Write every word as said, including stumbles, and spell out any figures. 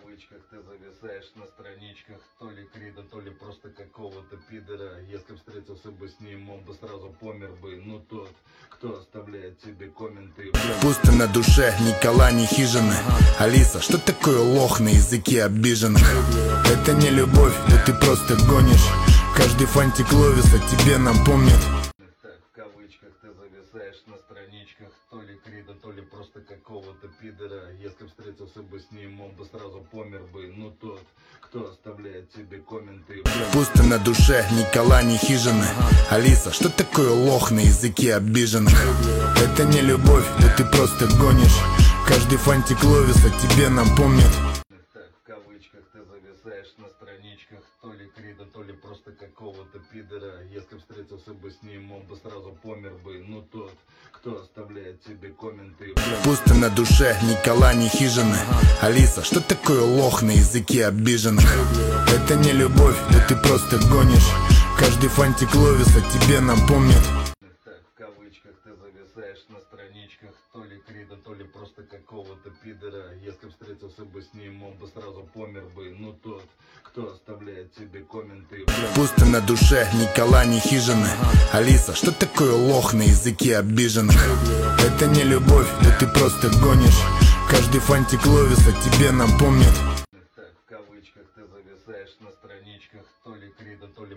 кавычках ты зависаешь на страничках то ли Крида, то ли просто какого-то пидора. Если встретился бы с ним, он бы сразу помер бы. Ну тот, кто оставляет тебе комменты. Пусто на душе, ни кола, ни хижины. Алиса, что такое лох на языке обиженных? Это не любовь, да ты просто гонишь. Каждый фантик Ловиса тебе напомнит. Так, в кавычках ты зависаешь на страничках то ли Крида, то ли просто какого-то пидора. Если встретился бы с ним, он бы сразу помер бы. Ну тот, кто оставляет тебе комменты. Пусто на душе, ни кола, ни хижины. Алиса, что такое лох на языке обиженных? Это не любовь, да ты просто гонишь. Каждый фантик Ловиса тебе напомнит. Так, в кавычках ты зависаешь на страничках то ли Крида, то ли просто какого-то пидора. Если встретился бы с ним, он бы сразу помер бы. Ну тот, кто оставляет тебе комменты. Пусто на душе, ни кола, ни хижины. Алиса, что такое лох на языке обиженных? Это не любовь, да ты просто гонишь. Каждый фантик Ловиса тебе напомнит. Так, в кавычках ты зависаешь на страничках то ли Крида, то ли просто какого-то пидора. Если встретился бы с ним, он бы сразу помер бы. Ну тот, кто оставляет тебе комменты. Пусто на душе, ни кола, ни хижины. Алиса, что такое лох на языке обиженных? Это не любовь, да ты просто гонишь. Каждый фантик Ловиса тебе напомнит. Так, в кавычках ты зависаешь на страничках то ли Крида, то ли